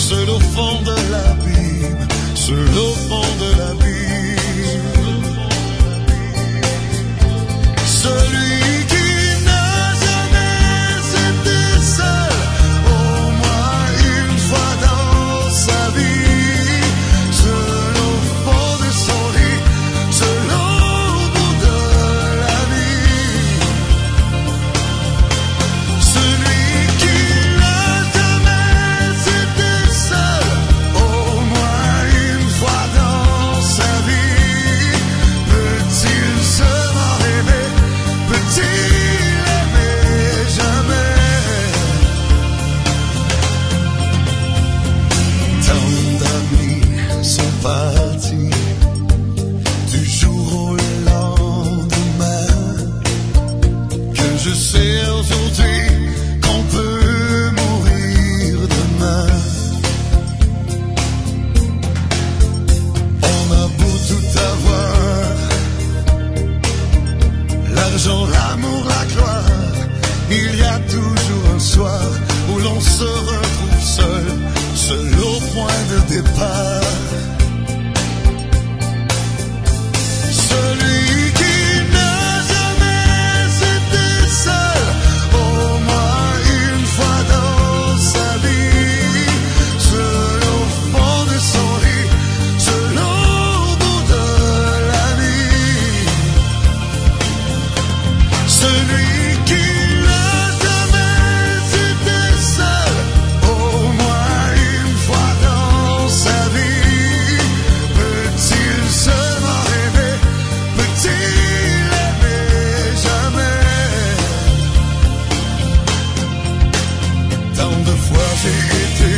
seul au fond de l'abîme, seul au fond de l'abîme. Celui qui n'a jamais été seul, au moins une fois dans sa vie, seul au fond de son lit, seul au bout de la nuit. Celui qui n'a jamais été seul, au moins une fois dans sa vie, peut-il seulement rêver, peut-il aimer jamais? Tant d'amis sont partis du jour au lendemain, que je sais aujourd'hui qu'on peut mourir demain. On a beau tout avoir, l'argent, l'amour, la gloire, il y a toujours un soir où l'on se retrouve seul, seul au point de départ. Celui qui n'a jamais été seul, au moins une fois dans sa vie, seul au fond de son lit, seul au bout de la nuit. Celui qui n'a jamais été seul, au moins une fois dans sa vie, peut-il seulement rêver, peut-il aimer jamais? Tant de fois j'ai été